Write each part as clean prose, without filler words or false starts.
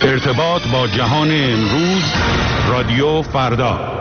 ارتباط با جهان امروز، رادیو فردا.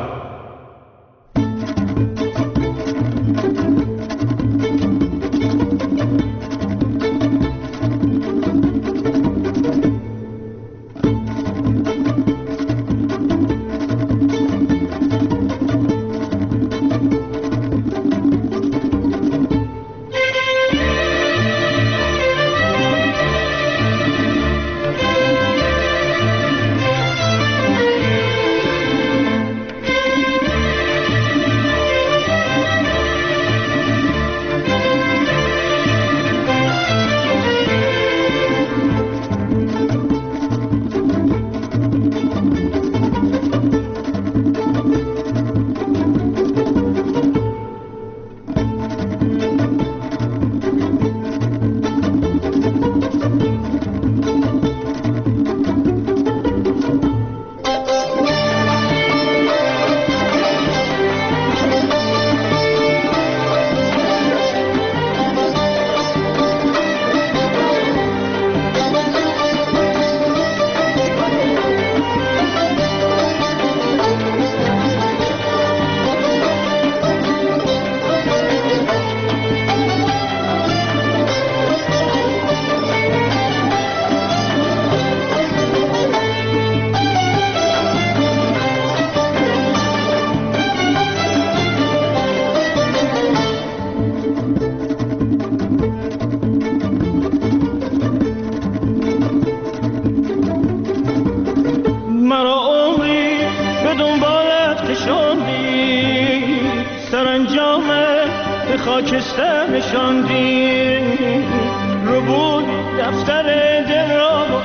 خاکستر نشاندی رو بود دفتر دل را و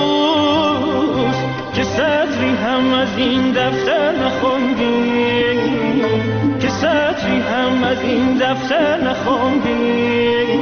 افسوس که سطری هم از این دفتر نخوندی، که سطری هم از این دفتر نخوندی.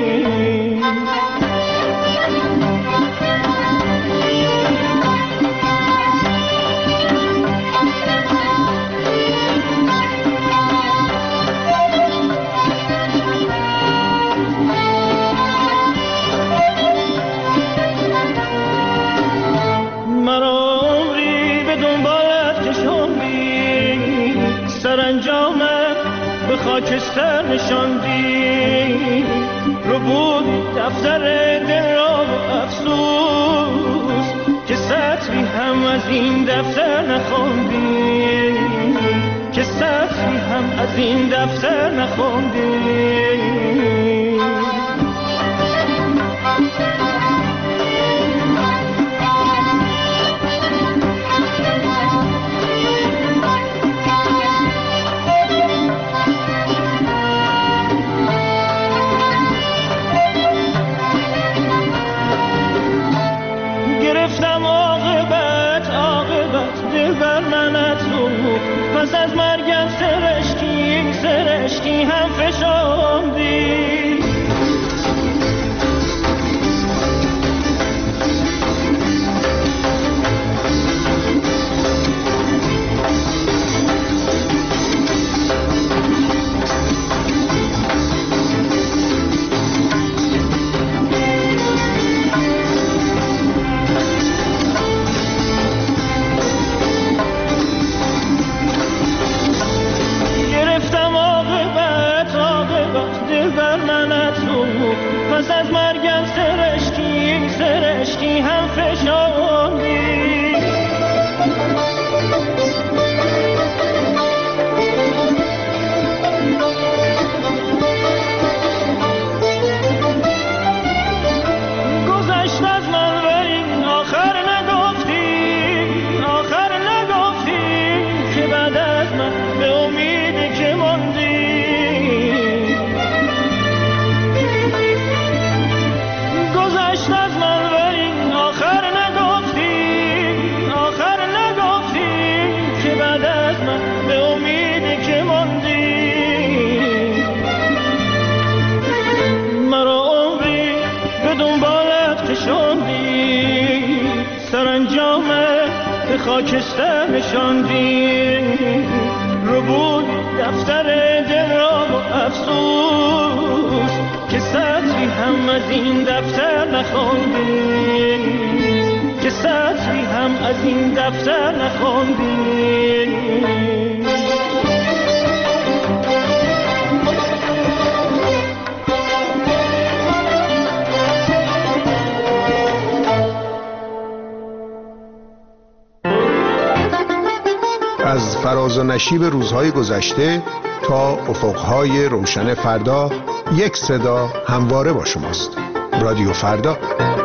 خاکستر نشاندی رو بود دفتر دل را و افسوس که سطری هم از این دفتر نخوندی، که سطری هم از این دفتر نخوندی. پس از مرگم سرشکی هم فشاندی. پس از مرگم سرشکی هم فشاندی. گذشت از من ولی آخر نگفتی که بعد از من به امیدی که ماندی. خاکستر نشاندی رو بود دفتر دل را و افسوس که سطری هم از این دفتر نخوندی، که سطری هم هم از این دفتر نخواندیم. از فراز و نشیب روزهای گذشته تا افقهای روشن فردا، یک صدا همواره با شماست. رادیو فردا.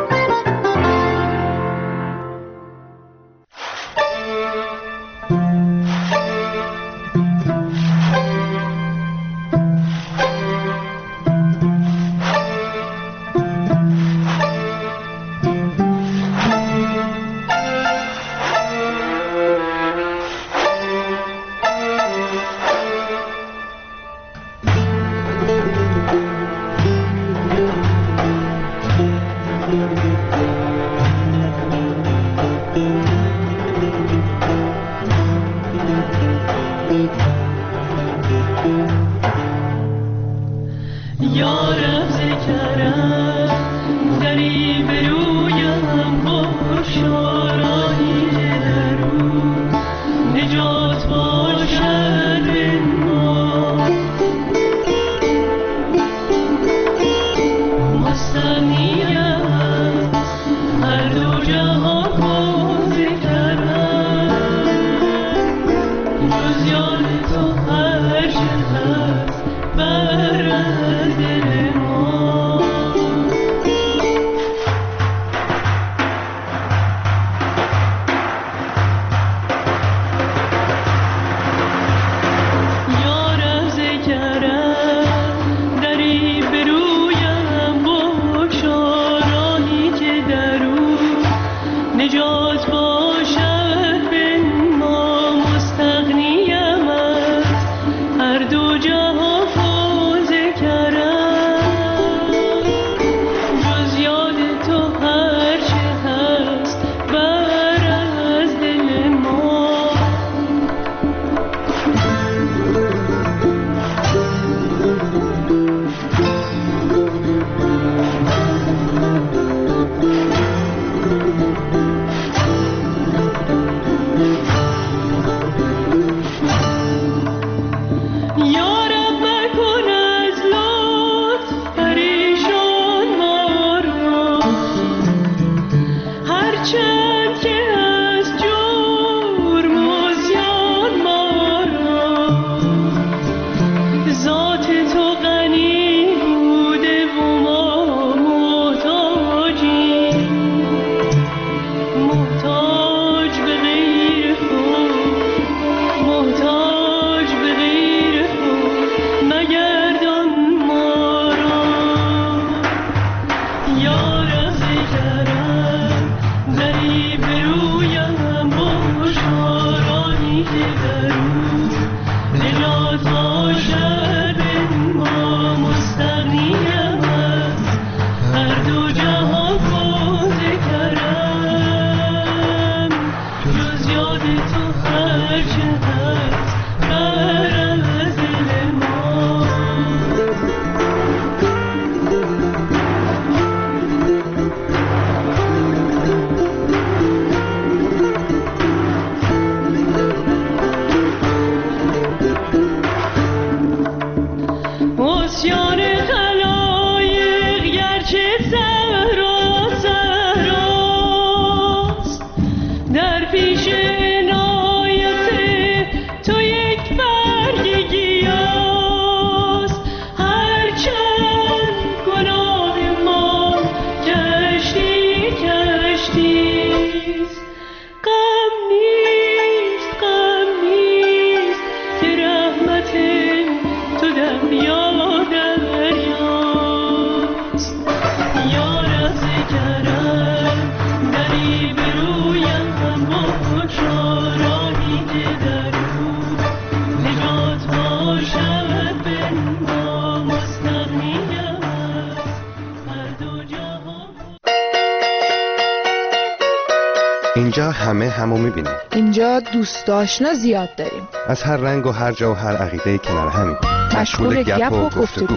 اینجا همه همو میبینیم. اینجا دوست آشنا زیاد داریم. از هر رنگ و هر جا و هر عقیده کنار همیم. مشغول گپ و گفتگو.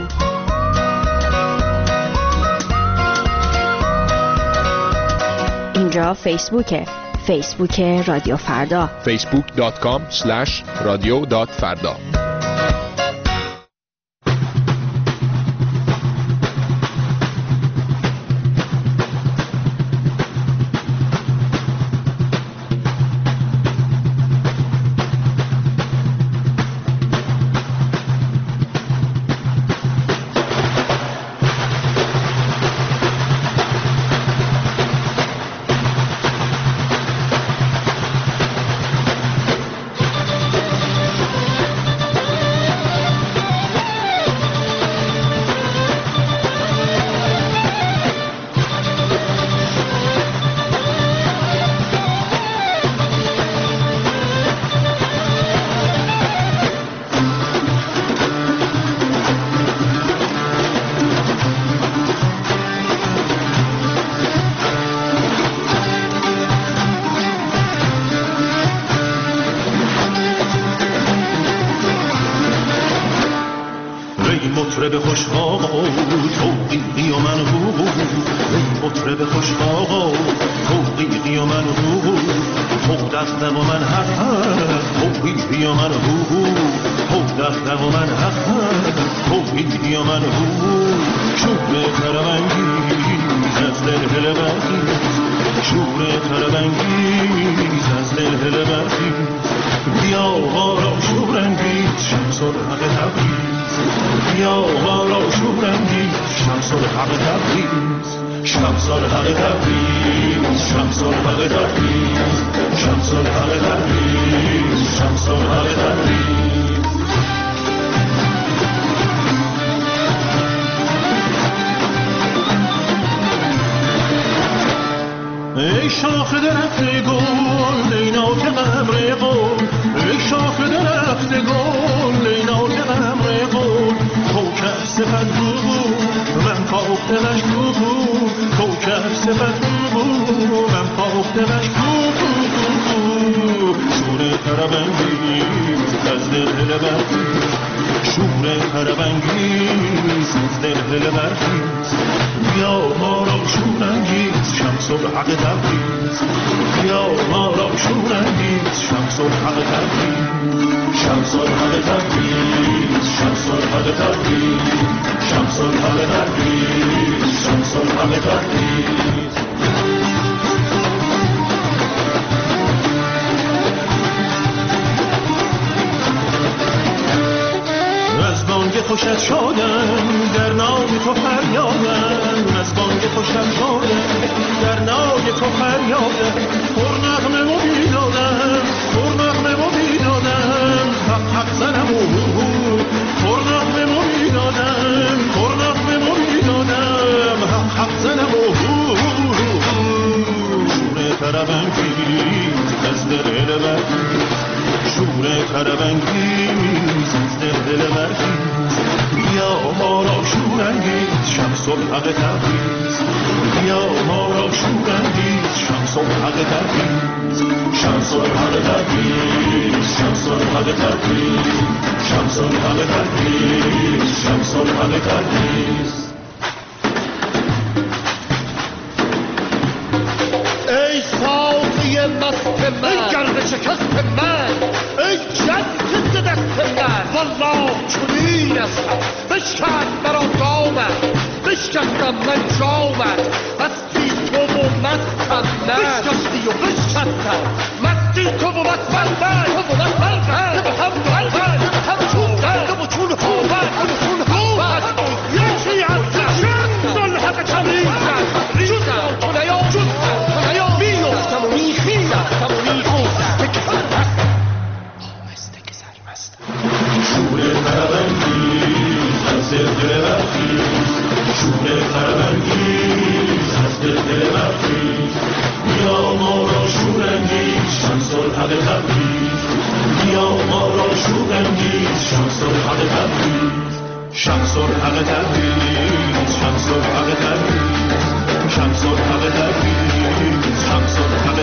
اینجا فیسبوکه. فیسبوک رادیو فردا facebook.com/radio.farda. مطرب خوش آقا توقیقی و من هو مطرب خوش آقا توقیقی و من هو تو دقدق و من حق توقیقی و من هو تو دقدق و من حق توقیقی و من هو شور تربنگیز از دل هل برخیز شور تربنگیز از دل هل برخیز بیا آقا شورنگیز شمس الحق تبریز یا مارا شورنگی شمس الحق تبریز شمس الحق تبریز شمس الحق تبریز شمس الحق تبریز شمس الحق تبریز ای شاخ درخت گل لیناک قمر گل ای شاخ درخت گل لیناک قمر گل کوکب صفت بود من پاختمش بود کوکب صفت بود من پاختمش بود شور تربنگیز از دل هل برخیز شور تربنگیز از دل هل برخیز بیا ما را شورنگیز شمس الحق تبریز بیا ما را شورنگیز شمس الحق تبریز شمس الحق تبریز شمس الحق تبریز شمس الحق تبریز شمس الحق تبریز از بانگ خوشت شادم در نام تو فریادم از بانگ خوشت شادم در نام تو فریادم پر نغمه و بیدادم پر نغمه و بیدادم حق زنم پر نغمه و بیدادم پر نغمه و بیدادم حق زنم شور تربنگیز از دل برخیز شور تربنگیز از دل برخیز بیا ما را شورنگیز شمس الحق تبریز بیا ما را شورنگیز شمس الحق تبریز شمس الحق تبریز شمس الحق تبریز شمس الحق تبریز شمس الحق تبریز ای ساقی مست من ای گرد شکست من ای جست دست من والله چنین استم بشکست مرا دامت بشکستم من جامت مستی تو و مستم من بشکستی و بشکستم مستی تو و مستم من تو و مستم من به هم بلبن هم چون درد و چون خوبت و چون خوبت یکی هستم شمس الحق تبریزم ریزم تو نیا جزم تو نیا میفتم و میخیزم و میخوزم که سرمستم آمسته که سرمستم شور تربنگیز از دل برخیز شور تربنگیز از دل برخیز بیا ما را شورنگیز شمس الحق تبریز بیا ما را شورنگیز شمس الحق تبریز شمس الحق تبریز شمس الحق تبریز شمس الحق تبریز شمس الحق